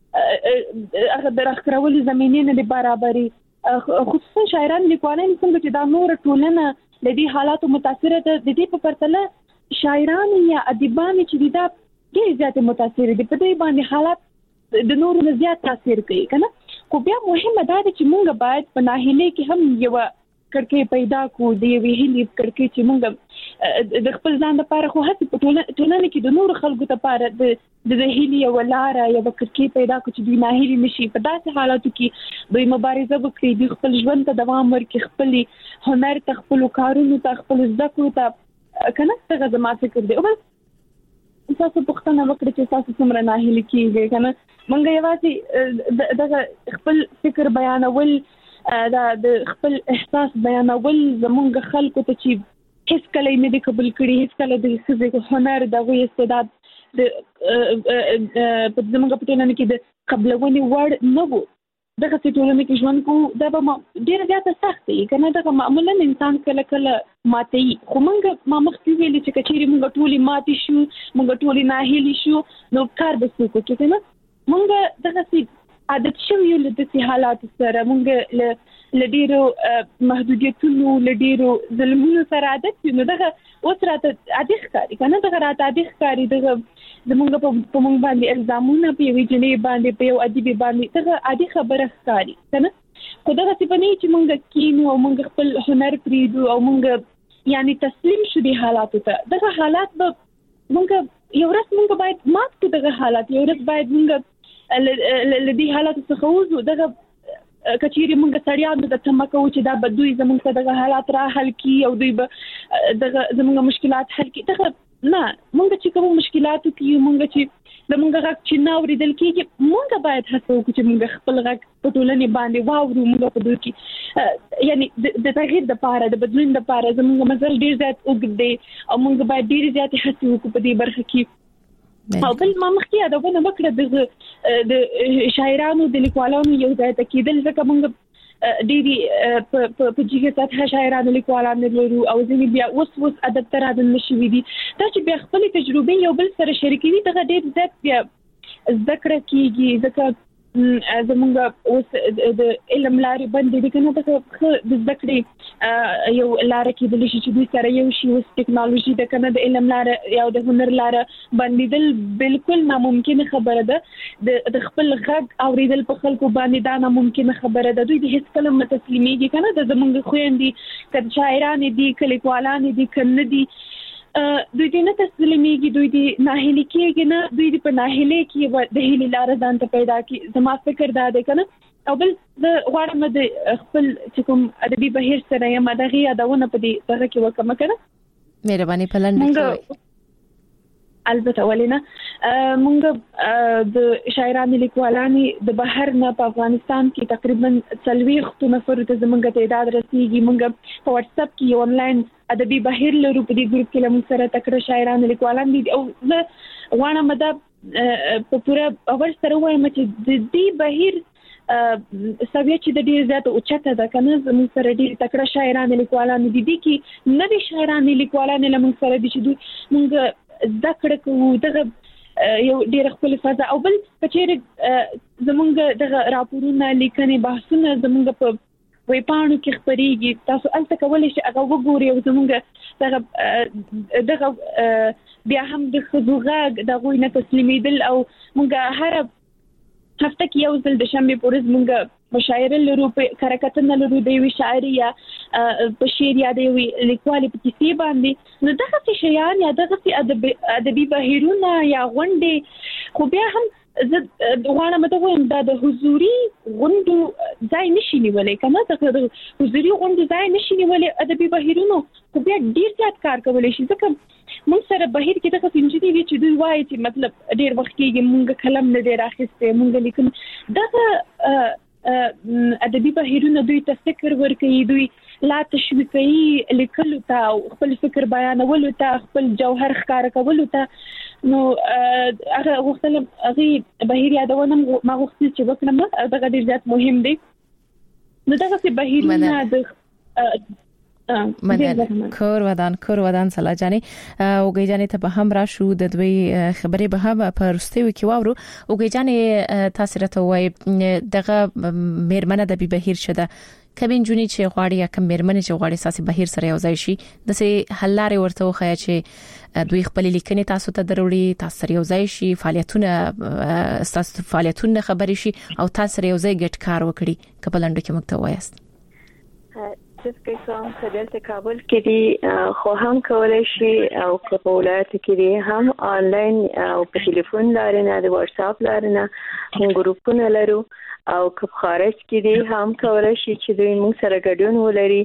هغه د راښکارولو زمینې نه دی برابرې خصوصا شاعران لیکوالان څنګه چې دا نور ټولنه د دې حالاتو متاثره ده د دې په پرتله شاعران یا ادیبان چې دا ډېر زیات متاثر دي په دې باندې حالات د نورو نه زیات تاثیر کوي کنه. خو بیا مهمه ده چې موږ باید په ناهیلۍ کې هم یو کړکۍ پیدا کو د یوې هیلې کړکۍ چې موږ د خپل ځان لپاره خو هڅه په ټولنه کې د نور خلکو لپاره د هیلې یو لاره یو کړکۍ پیدا کو چې دوی ناهیلي نشي په داسې حالاتو کې دوی مبارزه وکړي د خپل ژوند ته دوام ورکړي خپل هنر ته خپل کارونو ته خپل زده کړو ته کنه څنګه زما فکر دی. او بس تاسو پوښتنه وکړئ چې تاسو څومره ناهیلي کیږئ کنه مونږ یوازې دغه خپل فکر بیانول دا د خپل احساس بیانول زمونږ خلکو ته چې هیڅ کله نه دي قبول کړي هیڅ کله د ښځې هنر دغه استعداد د په زمونږ په ټولنه کې د قبلونې وړ نه وو دغه ټولنه کې ژوند کوو دا به ډېر زیاته سخت دی کنه دغه معمولا انسان کله کله ماتي خو موږ ما مخکې ویلي چې کچېرې موږ ټولې ماتي شو موږ ټولې ناهیلي شو نو کار به څه کوو کنه موږ دغه عادت شوی له دې حالات سره موږ له ډیرو محدودیتونو له ډیرو ظلمونو سره عادت نو دغه اوس راته عادي ښکاري کنه دغه راته عادي ښکاري دغه زمونږ په موږ باندې الزامونه په یوې جنې باندې په یو ادیب باندې دغه عادي خبره ښکاري کنه خو دغه څه نه چې موږ کینو او موږ خپل هنر پریږدو او موږ یعنی تسلیم شو دي حالاتو ته دغه حالات به موږ یو ورځ موږ باید مات کړو دغه حالات یو ورځ باید موږ لدی حالات څخه وځو دغه کچېری موږ سړیانو د تمکو چې دا بدوي زموږ ته دغه حالات را حل کی او دوی به دغه زموږ مشکلات حل کی دغه نه موږ چې کوم مشکلاتو کې موږ چې زموږ غږ چې ناوریدل کیږي موږ باید هڅه وکړو چې موږ خپل غږ په ټولنې باندې واورو موږ په دوی کې یعنی د تغییر لپاره د بدلون لپاره زموږ مزل ډیر زیات اوږد دی او موږ باید ډیر زیات هڅه وکړو په دې برخه کې. او بل ما مخکې یادونه وکړه د شاعرانو د لیکوالانو یو ځای ته کېدل ځکه موږ ډېرې په جګه سطحه شاعرانو لیکوالانو لرو او ځینې بیا اوس ادب ته راغلي شوي دي دا چې بیا خپلې تجربې یو بل سره شریکوي دغه ډېر زیات بیا زده کړه کېږي ځکه زمونږ اوس د علم لارې باندې د کنه د ذکرې یو لار کې د لشي چې دوی سره یو شی اوس ټیکنالوژي د کنه د علم لار یا د هنر لار باندې دل بالکل ناممکن خبره ده د خپل غږ اوریدل په خلکو باندې دا ناممکن خبره ده. دوی د هیڅ کلمه تسلیمېږي کنه د زمونږ خويندې کله شاعران دي کلیکوالان دي کنه دي دوی دې نه تسلیمېږي دوی دې ناهیلي کېږي نه دوی دې په ناهیلي کې د هیلې لار ځان ته پیدا کی زما فکر دا دی کنه او بل د غواړم د خپل چې کوم ادبي بهیر سره یم دغه یادونه په دې طرح کې وکم کنه مهرباني پلان وکړئ. البته ولینا مونږ د شاعرانو لیکوالانو د بهر نه په افغانستان کې تقریبا 40 نفر ته زمونږ تعداد رسیدي. مونږ په واتس اپ کې آنلاین ادبي بهیر لرو په دې ګروپ کې لمون سره تکړه شاعرانو لیکوالان دي او زه وانا مده په پوره اول سره وایم چې د دې بهیر سوي چې د ډیر زیات اوچته ده کنه زموږ سره ډیر تکړه شاعرانو لیکوالان دي کې نوي شاعرانو لیکوالان لمون سره دي چې مونږ ذکر کوو دغه یو ډیر خپل فضا او بل کچېره زمونږ دغه راپورونه لیکنې بحثونه زمونږ په وې پاڼو کې خبريږي تاسو الته کولای شئ هغه وګورئ او زمونږ دغه بیا هم د خزوغه دغه نه تسلیمیدل او مونږ هر هفته کې یو ځل د شنبه پورز مونږ مشاعره لرو په کارکتنه لرو د وی شاعري یا په شعر یا د وی لیکوالي په کیسې باندې نو دغه څه شیان یا دغه ادبي بهیرونه یا غونډې خو بیا هم زه غواړم ته وایم دا د حضوري غونډو ځای نشي نیولای کنه د حضوري غونډو ځای نشي نیولای ادبي بهیرونو خو بیا ډیر زیات کار کولای شي ځکه مونږ سره بهیر کې دغه انجینری وی چې دوی وایي چې مطلب ډیر وخت کېږي مونږ کلم نه ډیر اخیسته مونږ لیکن دغه ادبي بهیرونه دوی ته فکر ورکوي دوی لا تشویقي لیکلو ته خپل فکر بیانولو ته خپل جوهر ښکار کولو ته نو هغه وختل هغه بهیر یادونه ما وخت چې وکړم دغه ډیر زیات مهم دی نو دغه بهیرونه د مننه کور ودان سلا جاني اوګي جاني ته به هم را شو د دوی خبرې به هم په رستیو کې واورو اوګي جاني تاسو راته وای دغه میرمنه د بهیر شده کبین جونی چې غواړي یا کوم میرمنه چې غواړي ساسي بهیر سره یو ځای شي د سه حل لارې ورته وخیا چې دوی خپل لیکنې تاسو ته دروړي تاسو سره یو ځای شي فعالیتونه خبري شي او تاسو سره یو ځای ګټ کار وکړي کبلندو کې مکتوب وایست چې کوم خدای کابل کې دي خو هم کولای شي او په ولایت کې دي هم آنلاین او په ټلیفون لارې د واتس اپ لارې نه ګروپونه لرو او که خارج کې دي هم کولای شي چې دوی موږ سره ګډون ولري.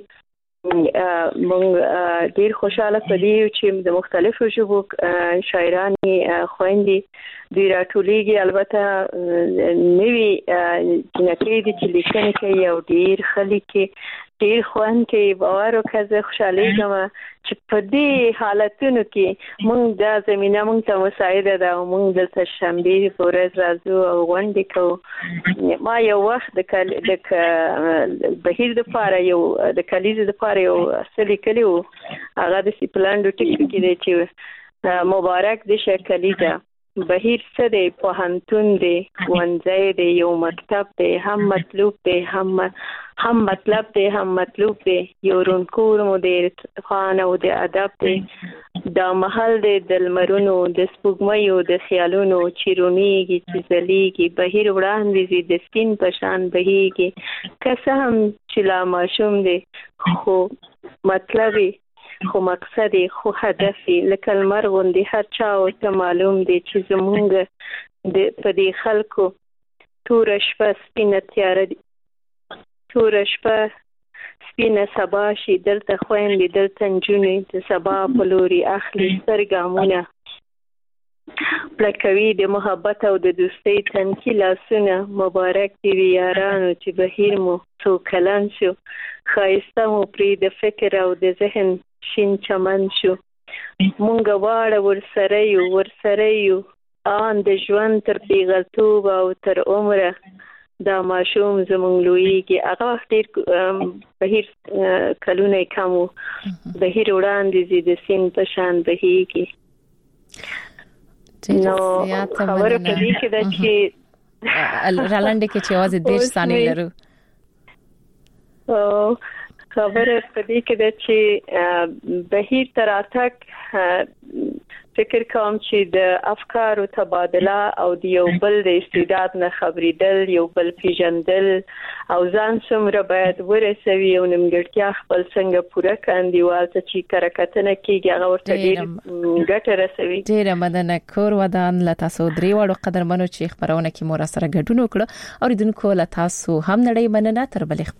موږ ډیر خوشاله پدې چې د مختلفو ژبو شاعرانې خويندې دوی راټولېږي البته نوي جنکې دي چې لیکنې کوي او ډیر خلک ډیر خوان کې باور وکړه خوشاله یم چې په دې حالتونو کې موږ د زمينه موږ ته مساعده ده او موږ د شنبه ورځ راځو او غونډې کوو. ما یو وخت د بهیر د پاره یو د کلیزې د پاره یو اصلي کلیو هغه د سپلانډو ټیک کې دی چې مبارک د شکلیزه بهیر څه دی پوهنتون دی ونځای دی یو مکتب دی هم مطلوب دی هم مطلب دی هم مطلوب دی یو رونکور مدیر خان او د ادب دی دا محل دی د لمرونو د سپوږمیو د خیالونو چیرونیږي چې زلیږي بهیر وړاندې د سپین پشان بهیږي که هم چې لا ماشوم دی خو مطلبي خو مقصد خو هدف لکه المر غوندي هر چا او ته معلوم دی چې زمونږ د پدې خلکو تور شپه سپینه تیار دي تور شپه سپینه سبا شي دلته خويندې دلته نجونې د سبا په لوري اخلي سترګامونه پلکوي د محبت او د دوستۍ تنکي لاسونه مبارک دی یارانو چې بهیر مو څو کلن شو خایسته مو پری د فکر او د ذهن شین چمن شو مونږ واړه ورسره یو آن د ژوند تر پیغلتوب او تر عمره دا ماشوم زمونږ لویږي هغه ډېر بهیر کلونه کمو بهیر وړاندې د سین په شان بهیږي نو خبره په دې کې ده چې رالاندې کې چې आवाज 10 ثانیې لرو. خبره پدې کې ده چې بهیر تراتک فکر کوم چې د افکارو تبادله او د یو بل د استعداد نه خبرېدل، یو بل پیژندل او ځان څومره باید ورسوي او نیمګړتیا خپل څنګه پوره کاندیوال ته چې کرکټنه کېږي هغه ورته ډېر ګټه رسوي. ډېر مننه کور ودان له تاسو درې وړو قدرمنو چې خبرونه کې مور سره ګډون وکړه. اوریدونکو له تاسو هم نړۍ مننه. تر بلې